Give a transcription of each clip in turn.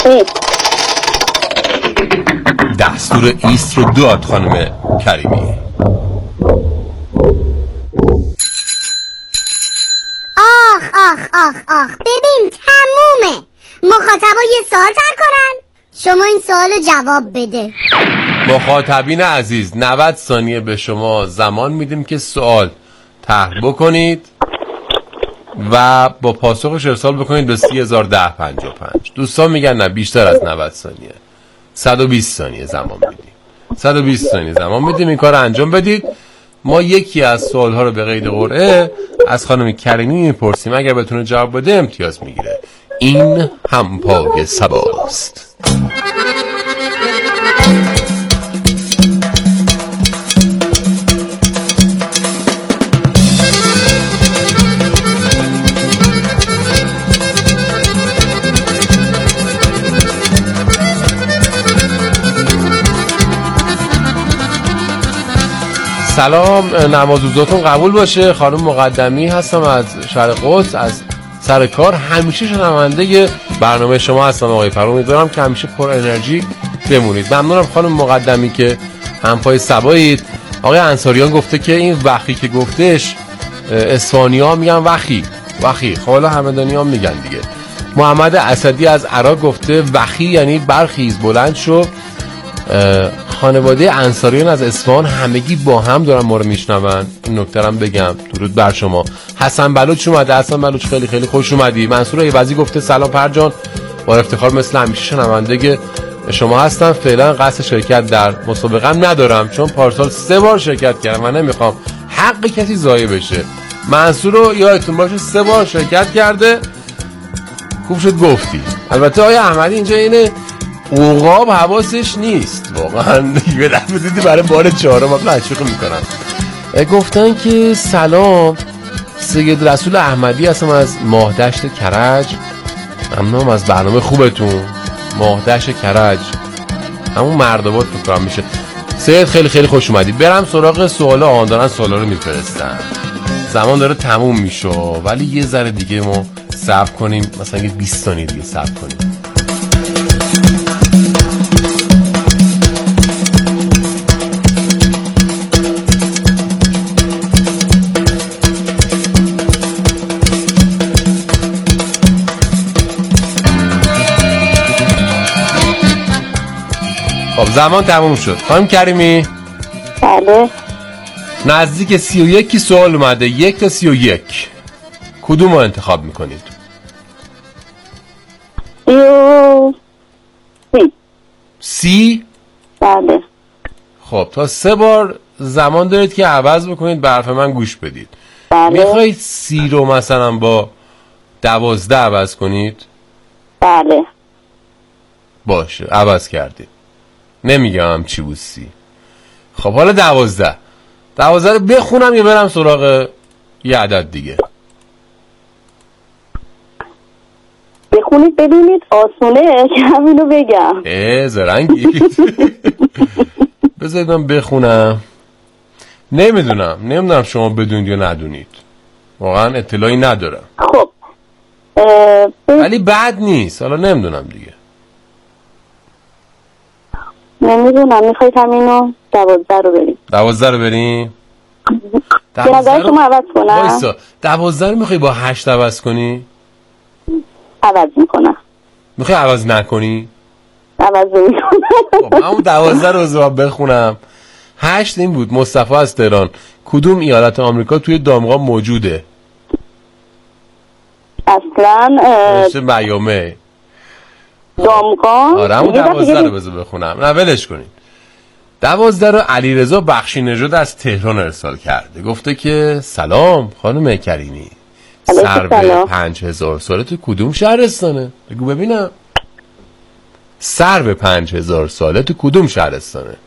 دستور ایست رو داد خانم کریمی. آخ ببین تمومه. مخاطبا یه سوال تر کنن، شما این سوال جواب بده. مخاطبین عزیز 90 ثانیه به شما زمان میدیم که سوال طرح بکنید و با پاسخش ارسال بکنید به 301055. دوستان میگن نه بیشتر از 90 ثانیه، 120 ثانیه زمان میدیم. 120 ثانیه زمان میدیم این کار رو انجام بدید. ما یکی از سوالها رو به قید قرعه از خانم کریمی میپرسیم، اگر بتونه جواب بده امتیاز میگیره. این همپای سباست. سلام، نماز روزاتون قبول باشه. خانم مقدمی هستم از شهر قدس، از سر کار. همیشه شنونده برنامه شما هستم آقای فرو. امیدوارم که همیشه پر انرژی بمونید. ممنونم خانم مقدمی که همپای سبایید. آقای انصاریان گفته که این وخی که گفتش اصفهانی‌ها میگن وخی. خب حالا همدانی‌ها میگن دیگه. محمد اسدی از عراق گفته وخی یعنی برخیز بلند شو. خانواده انصاریان از اصفهان همگی با هم دارن ما رو میشنون. این نکته رو بگم. درود بر شما. حسن بلوچ اومده. حسن بلوچ خیلی خیلی خوش اومدی. منصور ایوزی گفته سلام پرجان، با افتخار مثل همیشه شنونده شما هستم. فعلا قصد شرکت در مسابقه ندارم چون پارسال 3 بار شرکت کردم و نمیخوام حق کسی ضایع بشه. منصور رو یادتون باشه 3 بار شرکت کرده. خوب شد گفتی. البته آقای احمدی اینجا اینه عقاب حواسش نیست واقعا. یه دفعه دیدی برای بار 4 ما تشویق میکنم. گفتن که سلام، سید رسول احمدی هستم از ماهدشت کرج. ممنونم از برنامه خوبتون. ماهدشت کرج همون مردآباد فکر کنم میشه. سید خیلی خیلی خوش اومدی. برم سراغ سوالا. آن دارن سوالا رو میفرستن، زمان داره تموم میشه ولی یه ذره دیگه ما صبر کنیم، مثلا یه 20 ثانیه دیگه صبر کنیم. خب زمان تموم شد. خانم کریمی بله. نزدیک 31 سوال اومده، 1 تا 31. کدوم رو انتخاب میکنید؟ 30. بله. خب تا 3 بار زمان دارید که عوض بکنید، به حرف من گوش بدید. بله. میخواید 30 رو مثلا با 12 عوض کنید؟ بله. باشه عوض کردید. نمیگم چی بود 30. خب حالا 12 رو بخونم یا برم سراغ یه عدد دیگه؟ بخونید ببینید آسونه که همینو بگم. زرنگی. بذارید من بخونم. نمیدونم شما بدونید یا ندونید، واقعا اطلاعی ندارم. خب ولی بد نیست. حالا نمیدونم دیگه. نمیدونم. میخواید همینو 12 رو بریم؟ 12 رو بریم؟ به نظر شما عوض کنم؟ وایسا 12 رو میخوای با 8 عوض کنی؟ عوض میکنم. میخوای عوض نکنی؟ عوض میکنم. خب همون 12 رو زبان بخونم. 8 این بود. مصطفی از تهران. کدوم ایالت آمریکا توی دامغان موجوده؟ اصلا نوشته میامی. دامغان. آره همون 12 رو بذار بخونم. نه ولش کنید. 12 رو علیرضا بخشی نژاد از تهران ارسال کرده. گفته که سلام خانم کریمی، سرو 5000 ساله تو کدوم شهرستانه؟ بگو ببینم. سرو 5000 ساله تو کدوم شهرستانه؟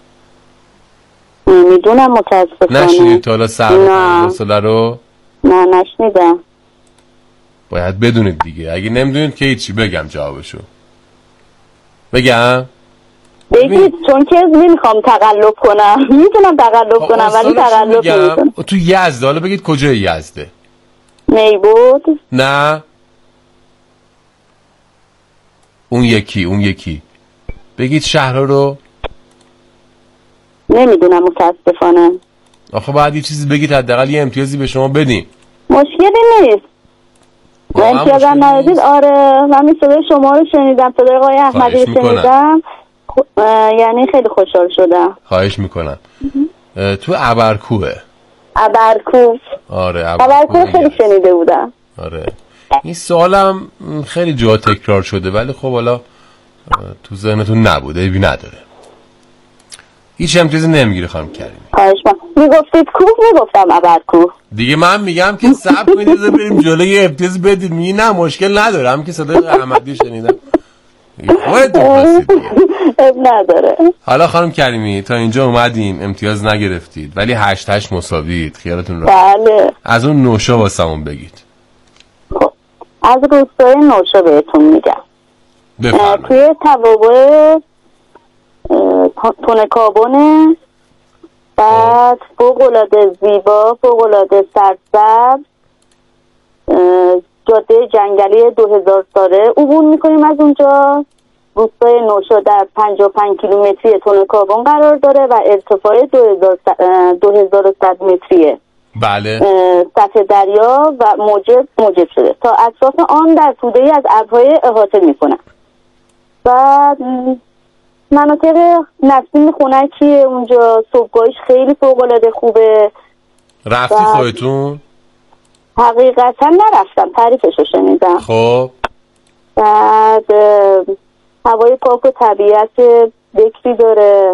میدونم متاسفانه. نشنید تا حالا سرو 5000 ساله رو؟ نه نشنیدم. باید بدونید دیگه. اگه نمیدونید که هیچی. بگم جوابشو؟ بگم؟ بگید چون که نمیخوام تقلب کنم. میتونم تقلب کنم ولی تقلب نمیکنم. تو یزده. حالا بگید کجای یزده؟ نیبود. نه اون یکی بگید شهر رو. نمیدونم متاسفانه. آخه باید یه چیزی بگید حداقل یه امتیازی به شما بدیم. مشکلی نیست. امتیازم ندید. آره من صدای شما رو شنیدم، صدای آقای احمدی رو شنیدم، یعنی خیلی خوشحال شدم. خواهش میکنم. تو ابرکوه. آره ابرکوه خیلی شنیده بودم. آره این سوالم خیلی جا تکرار شده ولی خب حالا تو ذهنتون نبوده، ایبی نداره. هیچ امتیازی نمیگیره خانم کریمی. خواهش میگفتید کوه میگفتم ابرکوه. دیگه من میگم که صبر کنید بریم جلوی یه امتیاز بدید. میگی نه مشکل نداره، هم که صدای احمدی شنیدم. نداره. حالا خانم کریمی تا اینجا اومدیم امتیاز نگرفتید ولی 8 مساویت، خیالتون راحت. بله. از اون نوشا واسمون بگید. از روستای نوشا بهتون میگم. بفرمایید. توی توابع تونکابونه، بعد فوق‌العاده زیبا، فوق‌العاده سرسبز، جاده جنگلی 2000 ساله عبور میکنیم از اونجا. روستای نوشا در 55 کیلومتری تونکابون قرار داره و ارتفاع 2100 متریه. بله. سطح دریا و موجب شده تا اطراف آن در توده‌ای از ابرهای احاطه میکنن. بعد مناطق نسیم خنکیه اونجا، صبحگاهیش خیلی فوق‌العاده خوبه. رفتی خودتون؟ حقیقتا نرفتم، تعریفشو شنیدم. خب بعد هوای پاک و طبیعت بکری داره.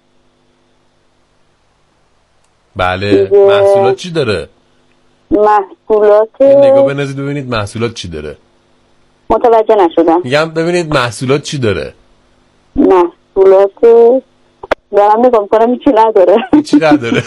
بله. محصولات چی داره؟ محصولات نگاه بنازید ببینید محصولات چی داره. متوجه نشدم. میگم ببینید محصولات چی داره. محصولات دارم نگاه کنم هیچی نداره.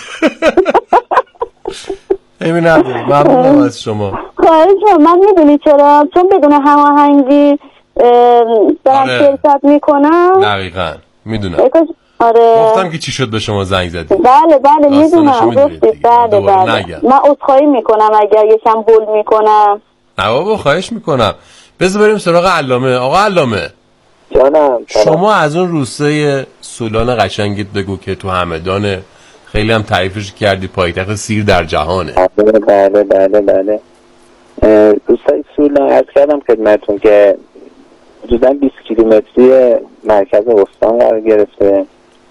همین نداره. ممنونم از شما. خواهش من میدونی چرا؟ چون بدون هماهنگی دارم شرکت میکنم. دقیقاً میدونم. آره. گفتم که چی شد به شما زنگ زدید. بله میدونم. گفتید بله. من عذرخواهی میکنم اگر یکم هول میکنم. نه بابا خواهش میکنم. بذار بریم سراغ علامه. آقا علامه جانم. شما از اون روستای سولان قشنگت بگو که تو همدان، خیلی هم تعریفش کردی، پایتخت سیر در جهانه. بله. روستای سولان عرض کردم خدمتتون که حدوداً 20 کیلومتری مرکز استان قرار گرفته.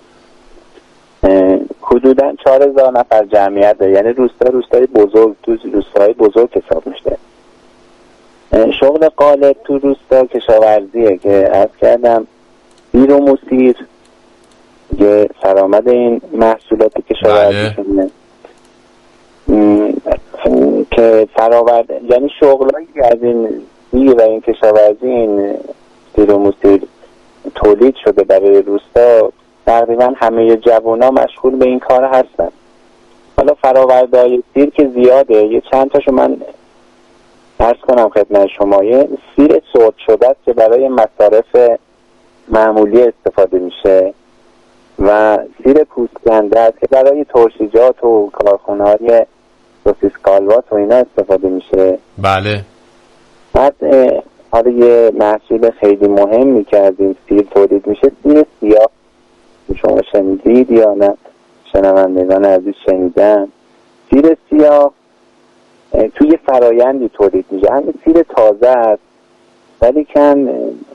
حدوداً 4000 نفر جمعیت داره، یعنی روستای بزرگ تو روستای بزرگ حساب میشه. شغل غالب تو روستا کشاورزیه که عرض کردم سیر و موسیر که فرآمد این محصولات کشاورزی شده که فراورد، یعنی شغلایی که از این سیر و این کشاورزی این سیر و موسیر تولید شده برای روستا، تقریبا همه جوونا مشغول به این کار هستن. حالا فراوردهای سیر که زیاده، یه چند تاشو من عرض کنم خدمت شما. یه سیر سرد شده است که برای مصارف معمولی استفاده میشه و سیر پوستکنده است که برای ترشیجات و کارخانه‌های سوسیس کالباس و اینا استفاده میشه. بله. بعد حالا یه محصول خیلی مهمی که از این سیر تولید میشه سیر سیاه. شما شنیدید یا نه؟ شنوندگان عزیز شنیدن. سیر سیاه توی فرایندی تولید میشه. همین سیر تازه است ولی کن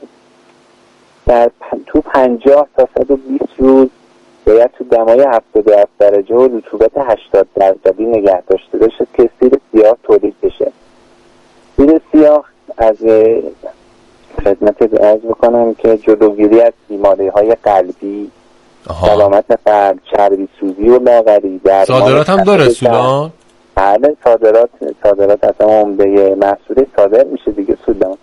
تو 50 تا 120 روز باید تو دمای 77 درجه و رطوبت 80 درجه نگه داشته بشه که سیر سیاه تولید بشه. سیر سیاه از خدمت عرض بکنم که جلوگیری از بیماری‌های قلبی، سلامت قلب، چربی سوزی و لاغری، صادرات هم داره سولان؟ بله صادرات اصلا عمده محصول صادر میشه دیگه سولان.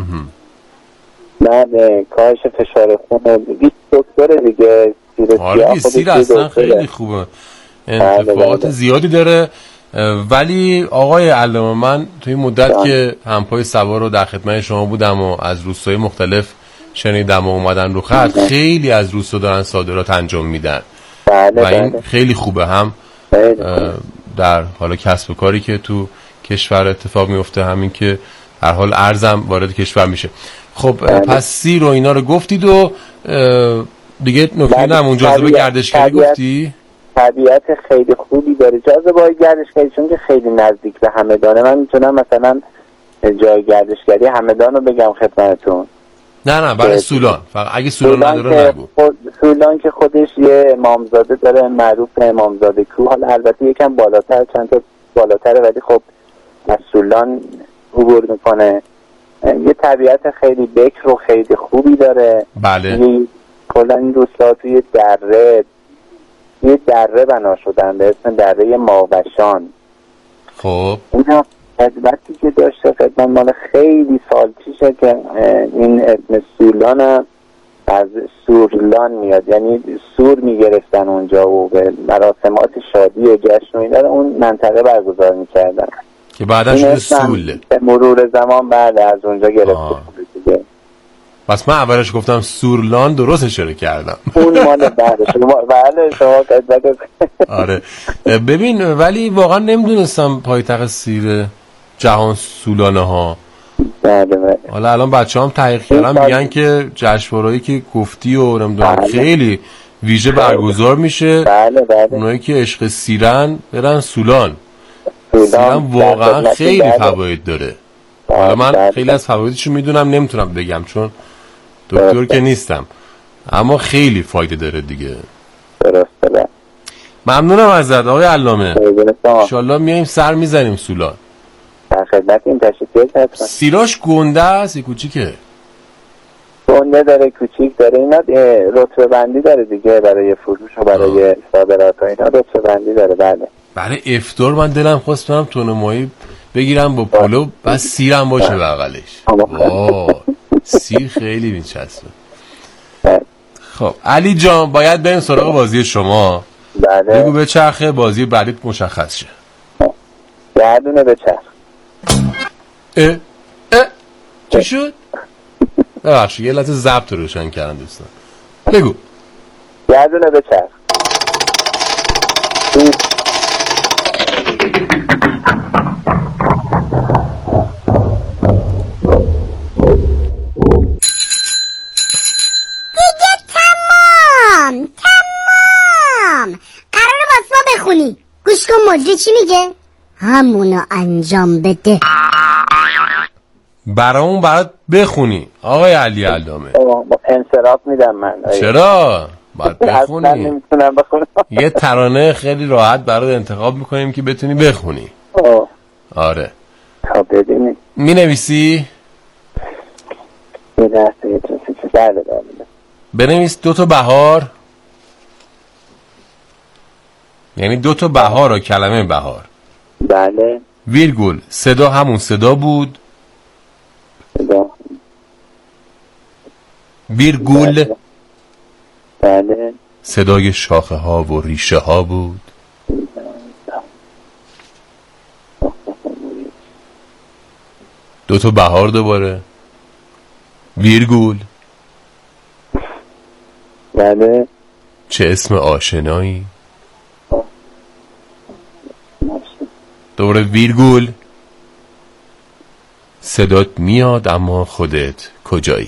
بعد کاهش فشار خون 20 دکتر دیگه. سیر اصلا خیلی خوبه، انتفاعات زیادی داره. ولی آقای علامه من توی مدت که همپای سوار رو در خدمت شما بودم و از روستای مختلف شنیدم و اومدن رو خط، خیلی از روستا دارن صادرات انجام میدن و این خیلی خوبه. هم در حال کسب و کاری که تو کشور اتفاق میفته، همین که هر حال ارزم وارد کشور میشه. خب پس سیر و اینا رو گفتید و دیگه نکته نمون. جاذبه گردشگری گفتی؟ طبیعت خیلی خوبی داره جاذبه گردشگری، چون که خیلی نزدیک به همدانه. من میتونم مثلا جای گردشگری همدان رو بگم خدمتتون. نه برای سولان، فقط اگه سولان نداره نگو. سولان که خودش یه امامزاده داره معروف به امامزاده کوه، حالا البته یکم بالاتر، چند تا بالاتره، ولی خب از سولان عبور میکنه. یه طبیعت خیلی بکر و خیلی خوبی داره. بله. کلا این روستا توی یه دره بنا شدن به اسم دره ماوشان. خب اینا خدمتی که داشته خدمت مال خیلی سال پیشه که این اسم سولان از سورلان میاد، یعنی سور میگرفتن اونجا و به مراسمات شادی و جشن و اینا اون منطقه برگزار میکردن که بعدا شده سول. به مرور زمان بعد از اونجا گرفته دیگه. پس من اولش گفتم سورلان، درست اشاره کردم. اون مال بعدش. بله شما خدمت. آره ببین، ولی واقعا نمیدونستم پایتخت سیر جهان سولانه ها. بله. حالا الان بچه هم تحقیق کردن میگن که جشنواره‌ای که گفتی و نمیدونم خیلی ویژه برگزار میشه. بله. اونایی که عشق سیرن برن سولان واقعا خیلی فواید داره. حالا من خیلی از فوایدشو میدونم، نمیتونم بگم چون دکتر که نیستم، اما خیلی فایده داره دیگه. درسته. ممنونم ازت آقای علامه. انشالله میایم سر میزنیم سولان. در خدمت این تشکیل هستم. سیراش گنده است کوچیکه؟ گنده داره، کوچیک داره. اینا رتبه بندی داره دیگه، برای فروش و برای صادرات و اینا رتبه بندی داره. بله. برای افطار من دلم خواست برم تون ماهی بگیرم با پلو، بس سیرم باشه بغلش. سیر خیلی میچسبه. خب علی جان باید بریم سراغ بازی شما. بله. بگو به چرخه بازی بعدیت مشخص شه. گردونه به چرخ. چی شد؟ ببخشید یه لحظه ضبط رو روشن کردم دوستان. بگو. گردونه به چرخ. قراره واسه ما بخونی. گوش کن مجری چی میگه؟ همونو انجام بده. برات بخونی آقای علی علامه. انصراف میدم من. چرا؟ باید بخونی. اصلا نمیتونم بخونم. یه ترانه خیلی راحت برات انتخاب میکنیم که بتونی بخونی. آره. تا ببینید. مینویسی؟ بله. بنویس 2 بهار. یعنی 2 بهار و کلمه بهار. بله. ویرگول صدا همون صدا بود. ویرگول. بله. صدای شاخه ها و ریشه ها بود. دوتا بهار دوباره. ویرگول. بله. چه اسم آشنایی. دوباره ویرگول. صدات میاد اما خودت کجایی.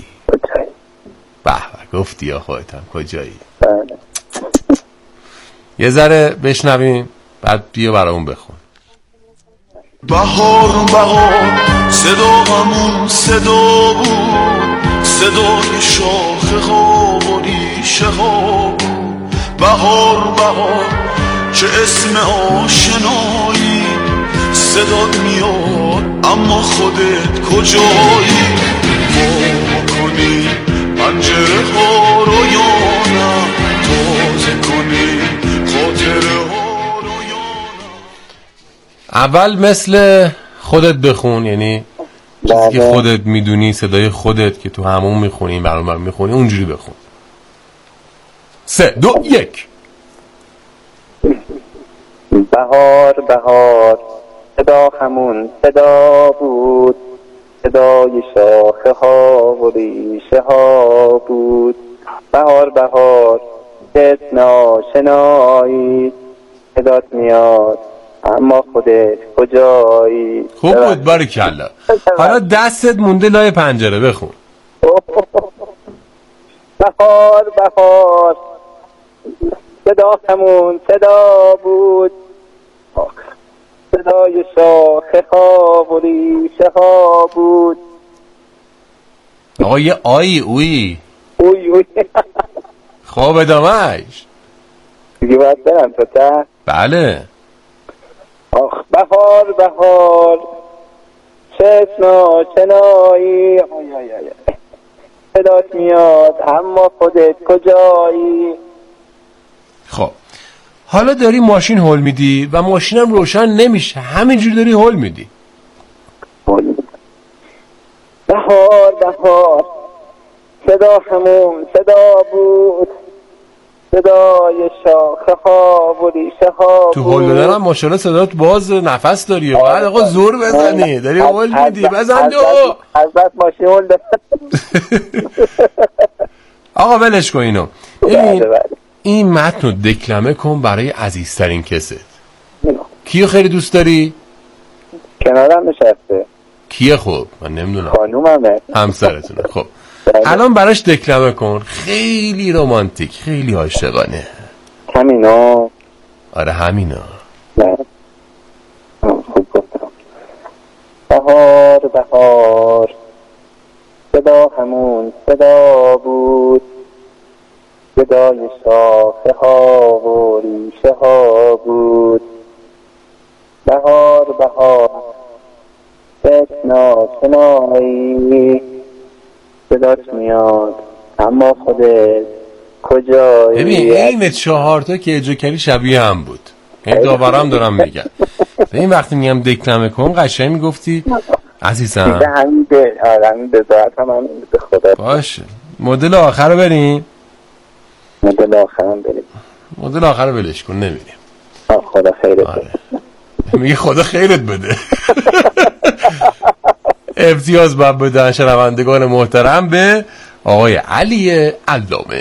به گفتی یا خودت هم کجایی. بله. یه ذره بشنویم بعد بیا برامون بخون. بهار صدا همون صدا بود، صدای شاخه ها و ریشه ها بود. بهار چه اسم آشنایی، صدات میاد اما خودت کجایی. وا کنی پنجره ها رو یا نه، تازه کنی خاطره ها رو یا نه. اول مثل خودت بخون، یعنی چیزی که خودت میدونی، صدای خودت که تو همون میخونی، برام میخونی، اونجوری بخون. 3 2 1. بهار صدا همون صدا بود، صدای شاخه ها و ریشه ها بود. بهار چه اسم آشنایی، صدات میاد اما خودت کجایی. خوب بود باریکلا. حالا دستت مونده لای پنجره، بخون. بهار بهار صدا همون صدا بود، صدای شاخه ها و ریشه ها بود. آقا یه آی اوی اوی اوی خب ادامهش دیگه باید برم تا ته. بله. آخ بهار بهار چشنا چنایی صدات میاد اما خودت کجایی. خب حالا داری ماشین هول میدی و ماشینم روشن نمیشه، همینجور داری هول میدی. بهار بهار صدا همون صدا بود، صدای شاخه ها و ریشه ها تو هول دادن هم ماشاءالله صدات باز نفس داری و بعد آقا زور بزنی داری هول میدی. بزن دو از بس ماشین هول دادن. آقا ولش کن اینو. این متن رو دکلمه کن برای عزیزترین کست. کیو خیلی دوست داری؟ کنارم نشسته. کیه؟ خب من نمیدونم. خانوممه. همسرتونه. خب الان براش دکلمه کن. خیلی رومانتیک، خیلی عاشقانه. همینا. آره همینا. نه خوب گفتم. بهار بهار صدا همون صدا بود، صدای شاخه ها و ریشه ها بود. بهار بهار چشنا چنایی صدات میاد اما خودت کجایی. ببین این 4 تا که اجرا کردی شبیه هم بود. این داورم دارم میگن. این وقتی میگم دکلمه کن قشنگ میگفتی عزیزم. همین به ذات هم به خدا. باشه مدل آخر رو بریم. مدل آخر هم بریم. مدل آخر رو ولش کن نمیریم. خدا خیرت بده. میگه خدا خیرت بده. امتیاز باید بدن شنوندگان محترم به آقای علی علامه.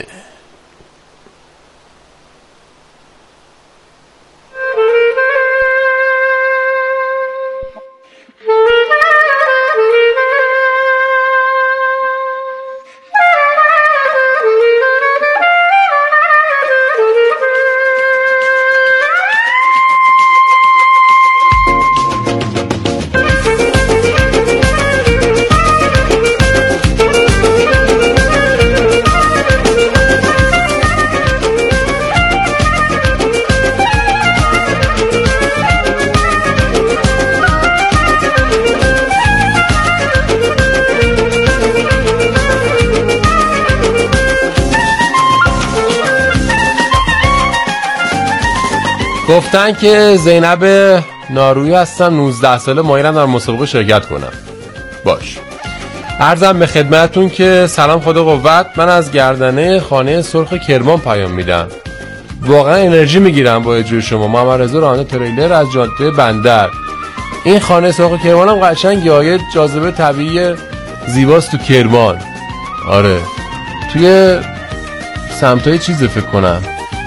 گفتن که زینب نارویی هستم 19 ساله مایلم در مسابقه شرکت کنم. باش عرضم به خدمتون که سلام خدا قوت. من از گردنه خانه سرخ کرمان پیام میدم. واقعا انرژی میگیرم با اجرای شما. محمد رضا راننده تریلر از جاده بندر. این خانه سرخ کرمان هم قشنگه، یه جاذبه طبیعی زیباست تو کرمان. آره توی سمتای چیزه فکر کنم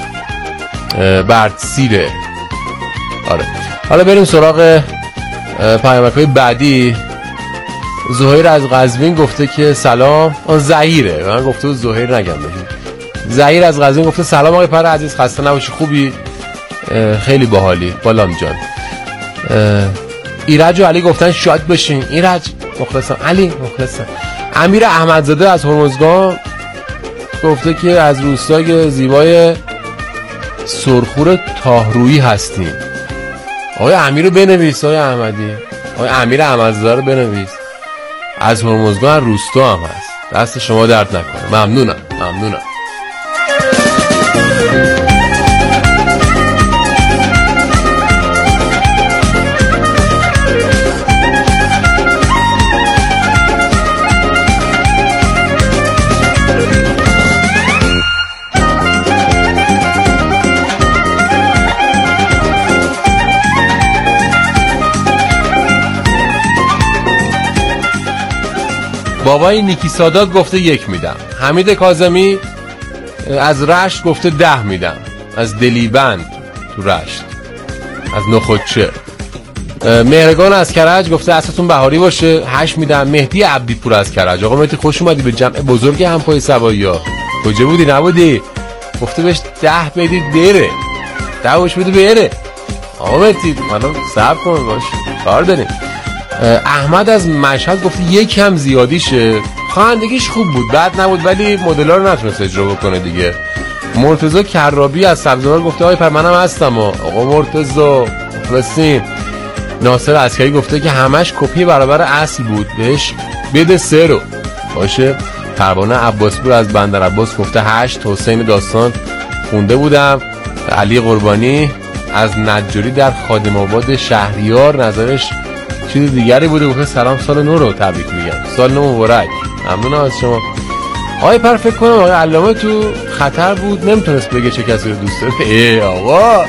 بردسیره. آره حالا بریم سراغ پیامک‌های بعدی. زهیر از قزوین گفته که سلام. زهیره من گفته زهیر نگم بگیم. زهیر از قزوین گفته سلام آقای پر عزیز، خسته نباشی خوبی؟ خیلی باحالی بالام جان. ایرج و علی گفتن شاد بشین. ایرج مخلصم، علی مخلصم. امیر احمدزاده از هرمزگان گفته که از روستای زیبای سرخور تاهرویی هستیم. آقای امیر رو بنویس. آقای احمدی، آقای امیر احمدزاده رو بنویس. از هرمزگان روستا هم هست. دست شما درد نکنه. ممنونم. بابای نیکی سادات گفته 1 میدم. حمید کاظمی از رشت گفته 10 میدم. از دلیبند تو رشت، از نخودچه. مهرگان از کرج گفته عصرتون بهاری باشه 8 میدم. مهدی عبدیپور از کرج. آقا مهدی خوش اومدی به جمع بزرگ همپای سوایی ها. کجا بودی نبودی؟ گفته بهش 10 بدید بره، 10 بهش بده بره. آقا بتید حالا صبر کن باش کار داریم. احمد از مشهد گفت یکم زیادیشه، خوانندگیش خوب بود بد نبود ولی مدل‌ها رو نتونست اجرا بکنه دیگه. مرتضی کرابی از سبزوار گفته آقای پر منم هستم. آقا مرتضی مخلصیم. ناصر عسکری گفته که همش کپی برابر اصل بود بهش بده 3 رو باشه. پروانه عباسپور از بندر عباس گفته 8. حسین داستان خونده بودم. علی قربانی از نجاری در خادم آباد شهریار نظرش چیز دیگری بوده، گفته سلام سال نو رو تبریک میگم، سال نو مبارک. ممنونم از شما. آقای پر فکر کنم آقای علامه تو خطر بود نمیتونست بگه چه کسی رو دوست داره. ای آقا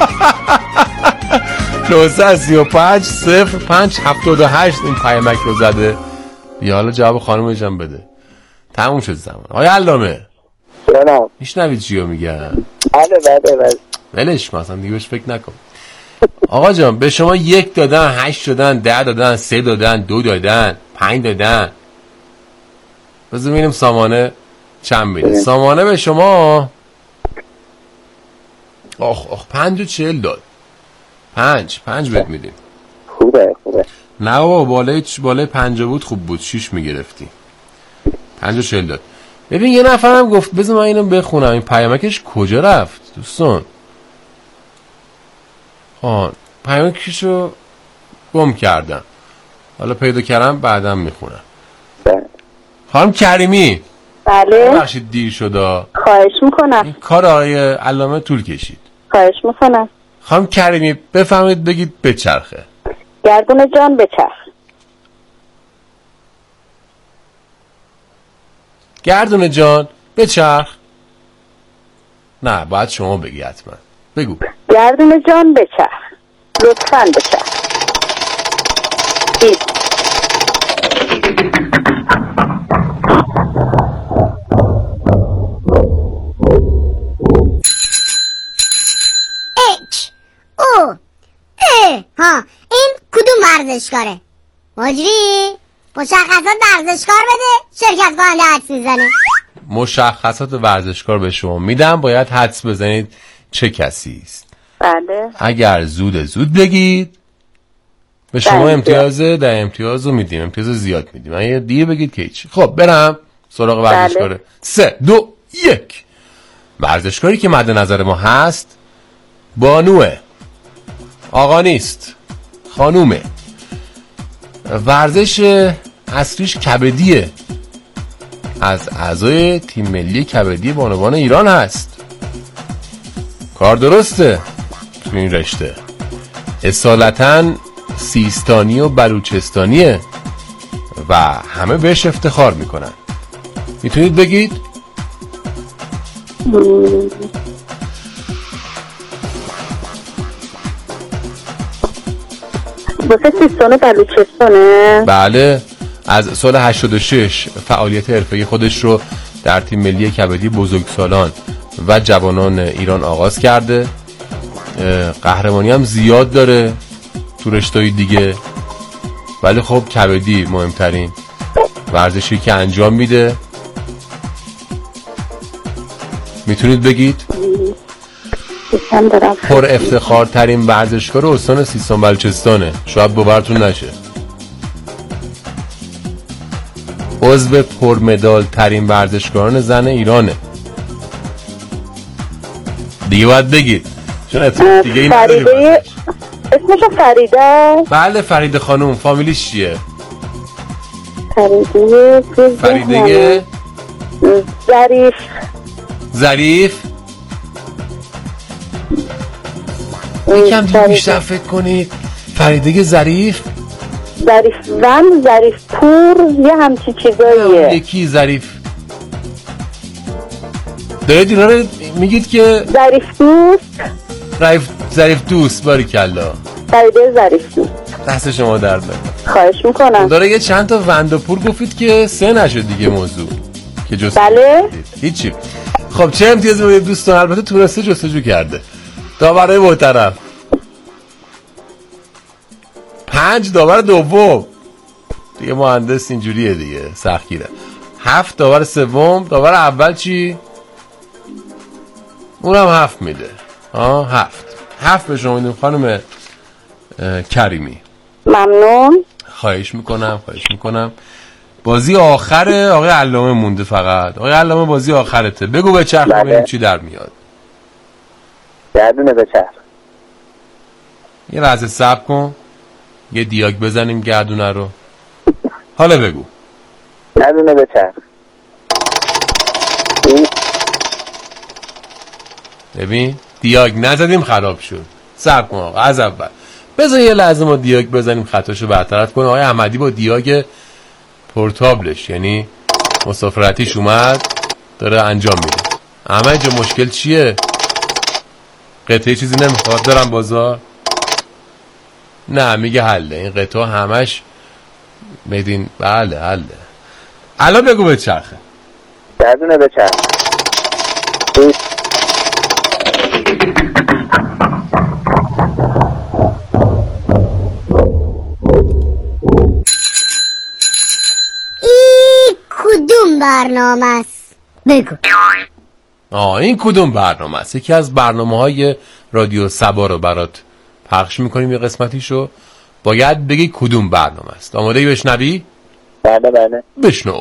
935 05 78 این پیامک رو زده. بیا حالا جواب خانمش هم بده. تموم شد زمان. آقای علامه جانم میشنوید چیو میگم؟ بله ولش مثلا دیگه بهش فکر نکن. آقا جان به شما 1 دادن، 8 دادن، 10 دادن، 3 دادن، 2 دادن، 5 دادن. بذار ببینیم سامانه چند میده. سامانه به شما 5 و 40 داد. 5 بهت میدیم. خوبه نه بابا بالای 50 بود خوب بود 6 میگرفتی. 5 و 40 داد. ببین یه نفرم گفت بذار من اینو بخونم این پیامکش کجا رفت دوستان. پیامکشو گم کردم، حالا پیدا کردم بعدم میخونم. خانم کریمی بله ببخشید دیر شد. خواهش میکنم. این کار آقای علامه طول کشید. خواهش میکنم. خانم کریمی بفرمایید بگید بچرخه. گردون جان بچرخ. گردون جان بچرخ. نه باید شما بگی حتما. بگو. گردون جان بچرخ، لطفاً بچرخ. این کدوم ورزشکاره؟ مجری مشخصات ورزشکار بده، شرکت کننده حدس میزنه. مشخصات ورزشکار به شما میدم، باید حدس بزنید چه کسی است. بله. اگر زود بگید به شما امتیاز در امتیاز رو میدیم، امتیاز زیاد میدیم. اگه دیر بگید که هیچ. خب برم سراغ ورزشکاره. 3 2 1. ورزشکاری که مد نظر ما هست بانوه، آقا نیست، خانومه. ورزش اصلیش کبدیه، از اعضای تیم ملی کبدی بانوان ایران هست. کار درسته تو این رشته. اصالتاً سیستانی و بلوچستانیه و همه بهش افتخار میکنن. میتونید بگید؟ واسه سیستان بلوچستانه؟ بله. از سال 86 فعالیت حرفه‌ای خودش رو در تیم ملی کبدی بزرگسالان و جوانان ایران آغاز کرده. قهرمانی هم زیاد داره تو رشته‌های دیگه، ولی خب کبدی مهمترین ورزشی که انجام میده. میتونید بگید؟ پر افتخار ترین ورزشکار استان سیستان بلوچستانه، شاید باورتون نشه. عضو پرمدال ترین ورزشکاران زن ایرانه. دیگه باید بگید چون دیگه این فریده. اسمشو فریده؟ بله فریده خانوم. فامیلیش چیه؟ فریده ظریف. یکم دیگه بیشتر فکر کنید. فریده ظریف پور یه همچی چیزاییه. یکی ظریف دارید اینا رو میگید که ظریف دوست. باریکلا. فریده ظریف دوست. دست شما درد نکنه. خواهش میکنم. داره یه چند تا ونداپور گفتید که 3 نشد دیگه موضوع که جستجو. بله هیچی. خب چه امتیاز میدید دوستان؟ البته تونسته جستجو کرده. داورای محترم 5 داور دوم دیگه مهندس اینجوریه دیگه سختگیره. 7 داور سوم. داور اول چی؟ اونم 7 میده. 7 به شما میدیم خانم کریمی. ممنون. خواهش میکنم. بازی آخره آقای علامه مونده فقط. آقای علامه بازی آخرته. بگو به چرخ ببینیم چی در میاد. گردونه به چرخ. یه لحظه صبر کن. یه دیاگ بزنیم گردونه رو. حالا بگو. گردونه به چرخ. ببین دیاگ نزدیم خراب شد. صبر کن آقا از اول. بذار یه لحظه ما دیاگ بزنیم خطاشو برطرف کنه. آقای احمدی با دیاگ پورتابلش یعنی مسافرتیش اومد داره انجام میده. احمد جا مشکل چیه؟ قطعه چیزی نمیخواد دارم بازار؟ نه میگه حله. این قطعه همش میدین. بله حله. الان بگو به چرخه. گردونه به چرخ. کدوم برنامه است؟ بگو. این کدوم برنامه است؟ یکی از برنامه‌های رادیو سبا رو برات پخش میکنیم. یه قسمتیشو باید بگی کدوم برنامه است. آماده ای بشنوی؟ بله. بشنو.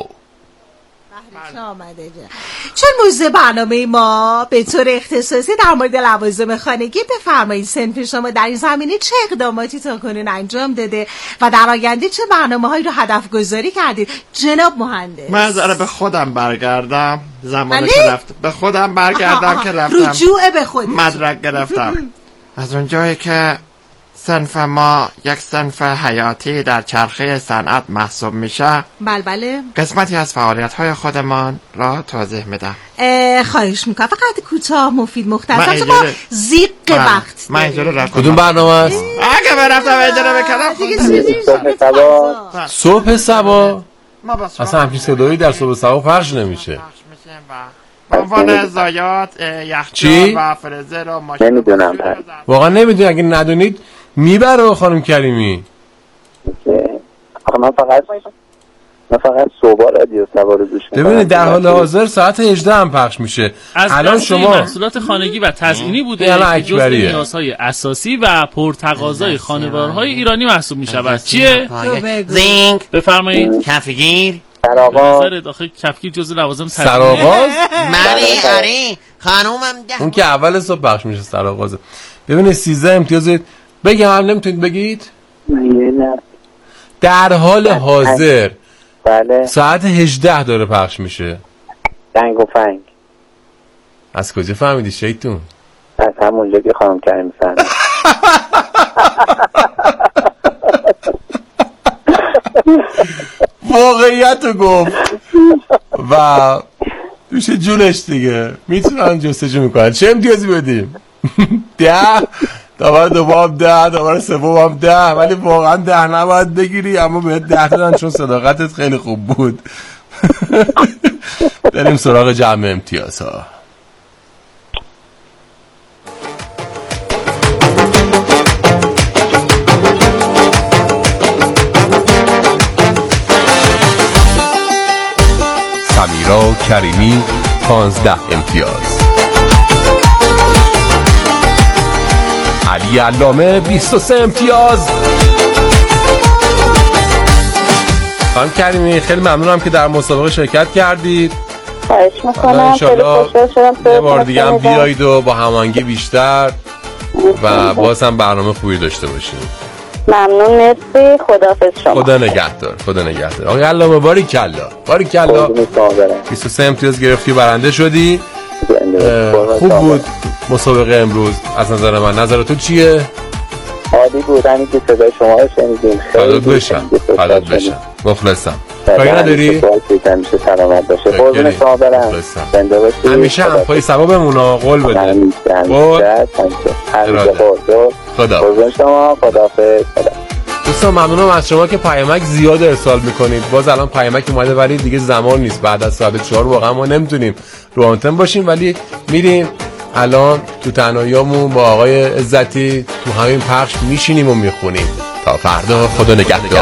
چون موضوع برنامه ما به طور اختصاصی در مورد لوازم خانگی، بفرمایید صنف شما در این زمینه چه اقداماتی تاکنون انجام داده و در آینده چه برنامه‌هایی رو هدف گذاری کردید جناب مهندس؟ من ذره به خودم برگردم. زمانی که رفتم به خودم برگردم که رفتم رجوع به خود مدرک گرفتم. از اونجایی که صنف ما یک صنف حیاتی در چرخه صنعت محسوب میشه، بله قسمتی از فعالیت‌های خودمان را توضیح میدم. خواهش میکنم فقط کوتاه مفید مختصر چون ما زیق وقت من اینجا رفتم. کدوم برنامه است؟ اگه برفتم اجاره بکنم صبح سبا. اصلا همچین صدایی در صبح سبا پخش نمیشه. به عنوان زایات یخچال و فریزر و ماشین. نمیدونم. واقعا نمیدونم. اگه ندونید میبره خانم کریمی. من فقط صبح رادیو سبا رو گوش میکنم. ببینید در حال حاضر ساعت 18 هم پخش میشه. الان شما محصولات خانگی و تزئینی بوده که جزء نیازهای اساسی و پرتقاضای خانوارهای ایرانی محسوب میشود. چیه؟ زینک. بفرمایید. کفگیر. سراغاز. داخل کفگیر جزء لوازم تزئینی. سراغاز؟ آره خانومم اون که اول صبح پخش میشه سراغاز. ببینید 13 امتیاز بگم هم نمیتونید بگید؟ نه. در حال حاضر بله. ساعت 18 داره پخش میشه. دنگ و فنگ. از کجا فهمیدی شیطون؟ از همونجا که خانم کریم فهمید. واقعیت رو گفت و دوش جونش دیگه میتونن جستجو میکنن. چه امتیازی بدیم؟ 10. داور دوم 10، داور سوم 10، ولی واقعا 10 نباید بگیری، اما بهت 10 دادن چون صداقتت خیلی خوب بود. بریم سراغ جمع امتیازها. سمیرا کریمی 15 امتیاز. علی علامه 23 امتیاز. خانم کریمی خیلی ممنونم که در مسابقه شرکت کردید. خواهش میکنم. خیلی خوشحال شدم. یه بار دیگه هم بیایید و با هماهنگی بیشتر و باز هم برنامه خوبی داشته باشیم. ممنون. مرسی. خداحافظ شما. خدا نگهدار. خدا نگهدار. آقای علامه باریکلا 23 امتیاز گرفتی و برنده شدی. خوب بود مسابقه امروز از نظر من. نظر تو چیه؟ عالی بود. همین که صدای شما رو شنیدیم فدات بشم. مخلصم. کاری نداری؟ همیشه سلامت باشه. قربون شما برم. زنده باشید. همیشه هم پای سبا بمونا. قول بده. خدا. قربون شما. خداحافظ. دوستان ممنونم از شما که پیامک زیاد ارسال میکنید. باز الان پیامک اومده ولی دیگه زمان نیست. بعد از ساعت 4 واقعا ما نمیتونیم رو آنتن باشیم، ولی میریم الان تو تنهاییامون با آقای عزتی تو همین پخش میشینیم و میخونیم. تا فردا خدا نگهدار.